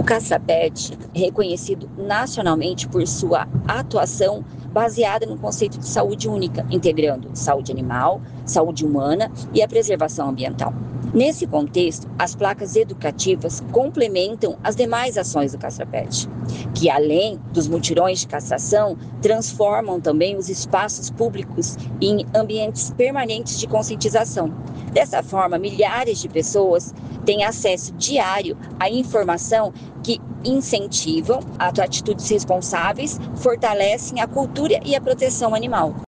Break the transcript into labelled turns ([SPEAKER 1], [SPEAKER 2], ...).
[SPEAKER 1] Caça-pet é reconhecido nacionalmente por sua atuação baseada no conceito de saúde única, integrando saúde animal, saúde humana e a preservação ambiental. Nesse contexto, as placas educativas complementam as demais ações do Caça-pet, que além dos mutirões de castração, transformam também os espaços públicos em ambientes permanentes de conscientização. Dessa forma, milhares de pessoas têm acesso diário à informação que incentivam atitudes responsáveis, fortalecem a cultura e a proteção animal.